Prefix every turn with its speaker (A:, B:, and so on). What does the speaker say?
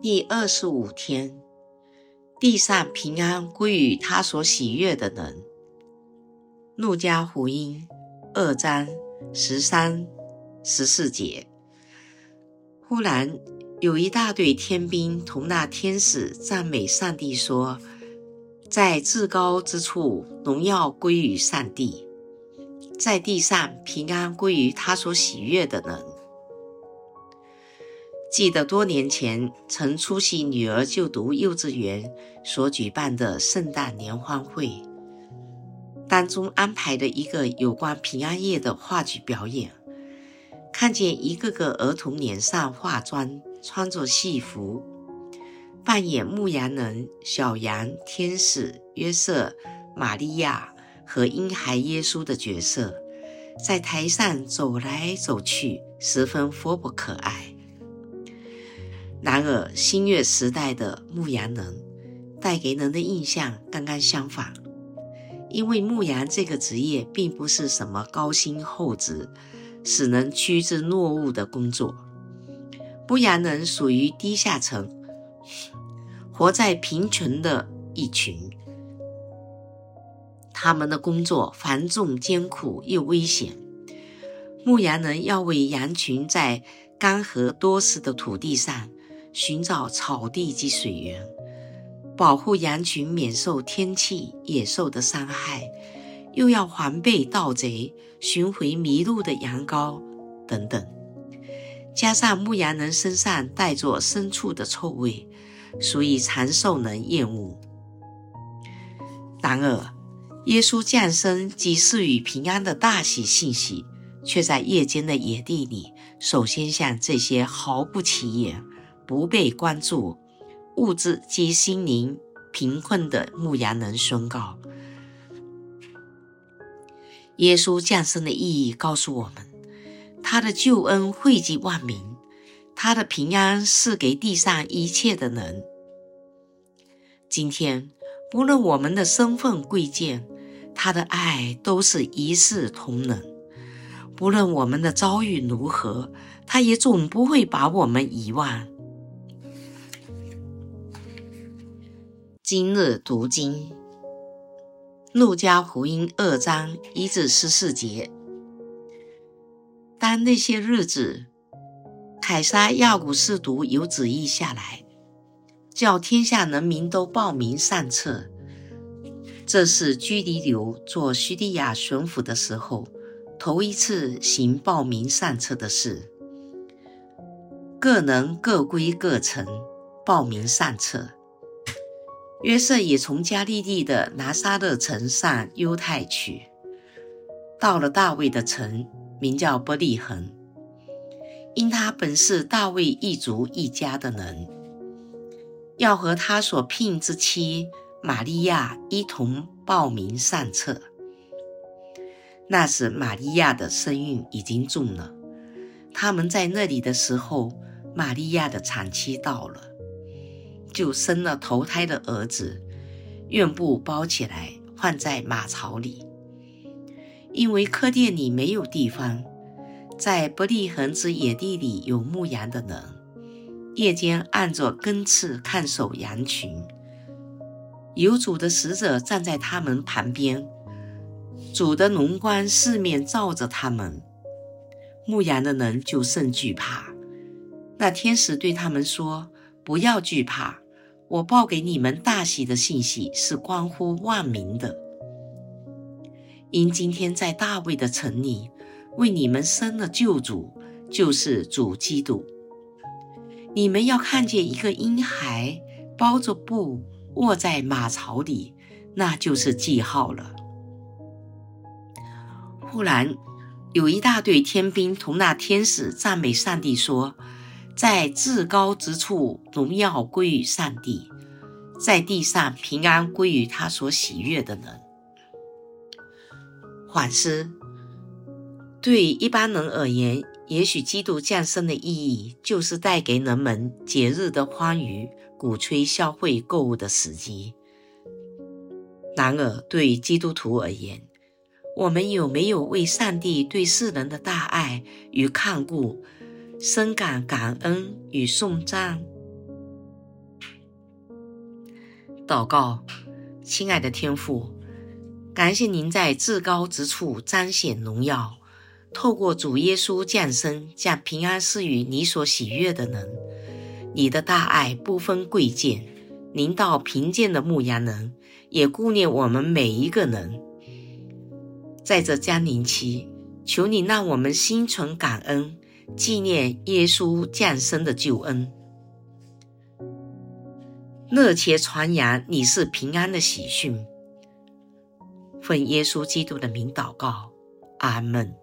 A: 第25天，地上平安归于他所喜悦的人。路加福音2章13、14节。忽然有一大队天兵同那天使赞美上帝说，在至高之处荣耀归于上帝，在地上平安归于他所喜悦的人。记得多年前曾出席女儿就读幼稚园所举办的圣诞联欢会，当中安排了一个有关平安夜的话剧表演，看见一个个儿童脸上化妆，穿着戏服，扮演牧羊人、小羊、天使、约瑟、玛利亚和婴孩耶稣的角色，在台上走来走去，十分活泼可爱。然而新约时代的牧羊人带给人的印象刚刚相反，因为牧羊这个职业并不是什么高薪厚职使人趋之若鹜的工作。牧羊人属于低下层，活在贫穷的一群，他们的工作繁重艰苦又危险。牧羊人要为羊群在干涸多湿的土地上寻找草地及水源，保护羊群免受天气、野兽的伤害，又要防备盗贼、寻回迷路的羊羔等等。加上牧羊人身上带着牲畜的臭味，所以常受人厌恶。然而耶稣降生及赐予平安的大喜信息，却在夜间的野地里首先向这些毫不起眼、不被关注、物质及心灵贫困的牧羊人宣告。耶稣降生的意义告诉我们，他的救恩惠及万民，他的平安是给地上一切的人。今天不论我们的身份贵贱，他的爱都是一视同仁。不论我们的遭遇如何，他也总不会把我们遗忘。今日读经，路加福音2章1至14节。当那些日子，凯撒亚古斯都有旨意下来，叫天下人民都报名上册。这是居里流做叙利亚巡抚的时候头一次行报名上册的事。各人各归各城，报名上册。约瑟也从加利利的拿撒勒城上犹太去，到了大卫的城，名叫伯利恒，因他本是大卫一族一家的人，要和他所聘之妻玛利亚一同报名上册。那时玛利亚的身孕已经重了，他们在那里的时候，玛利亚的产期到了，就生了头胎的儿子，用布包起来放在马槽里，因为客店里没有地方。在伯利恒之野地里有牧羊的人，夜间按着更次看守羊群，有主的使者站在他们旁边，主的荣光四面照着他们，牧羊的人就甚惧怕。那天使对他们说，不要惧怕，我报给你们大喜的信息是关乎万民的。因今天在大卫的城里为你们生了救主，就是主基督。你们要看见一个婴孩包着布卧在马槽里，那就是记号了。忽然有一大队天兵同那天使赞美上帝说，在至高之处荣耀归于上帝，在地上平安归于他所喜悦的人。反思，对一般人而言，也许基督降生的意义就是带给人们节日的欢愉，鼓吹消费购物的时机。然而对基督徒而言，我们有没有为上帝对世人的大爱与看顾深感感恩与颂赞？ 祷告。亲爱的天父，感谢您在至高之处彰显荣耀，透过主耶稣降生，将平安赐予你所喜悦的人。你的大爱不分贵贱，临到贫贱的牧羊人，也顾念我们每一个人。在这降临期，求你让我们心存感恩，纪念耶稣降生的救恩，热切传扬你是平安的喜讯。奉耶稣基督的名祷告，阿们。